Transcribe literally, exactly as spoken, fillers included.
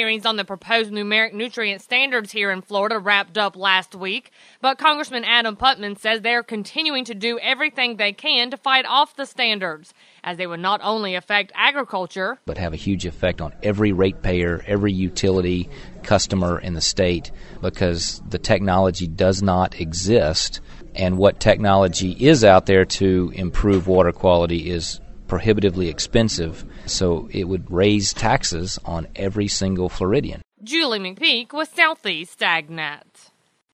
hearings on the proposed numeric nutrient standards here in Florida wrapped up last week, but Congressman Adam Putman says they're continuing to do everything they can to fight off the standards, as they would not only affect agriculture, but have a huge effect on every ratepayer, every utility customer in the state, because the technology does not exist, and what technology is out there to improve water quality is prohibitively expensive, so it would raise taxes on every single Floridian. Julie McPeak with Southeast AgNet.